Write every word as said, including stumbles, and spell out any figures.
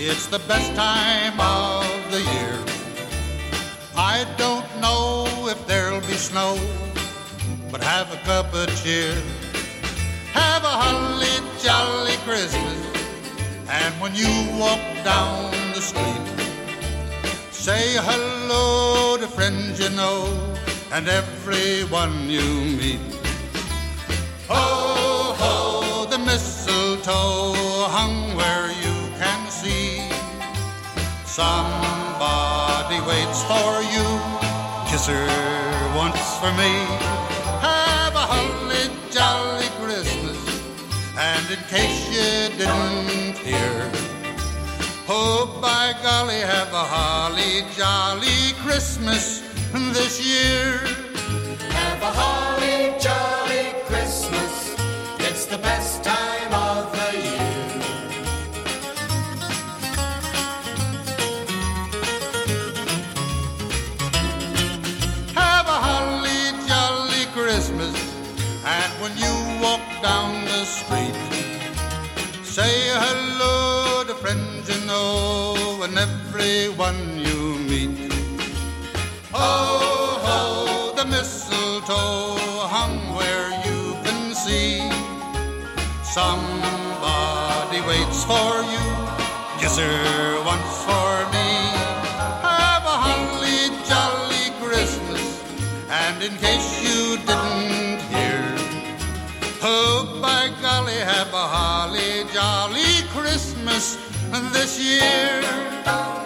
It's the best time of the year. I don't know if there'll be snow, but have a cup of cheer. Have a holly jolly Christmas, and when you walk down the street, say hello to friends you know and everyone you meet. Ho, ho, the mistletoe hung where you can see. Somebody waits for you, kiss her once for me. Have a holly jolly Christmas, and in case you didn't hear, oh, by golly, have a holly jolly Christmas this year. Have a holly jolly Christmas, it's the best time of the year. Have a holly jolly Christmas, and when you walk down the street, say hello to friends you know and everyone you meet. Ho, ho, the mistletoe hung where you can see. Somebody waits for you, kiss her once for me. Have a holly jolly Christmas, and in case you didn't hear, oh, by golly, have a holly jolly Christmas this year.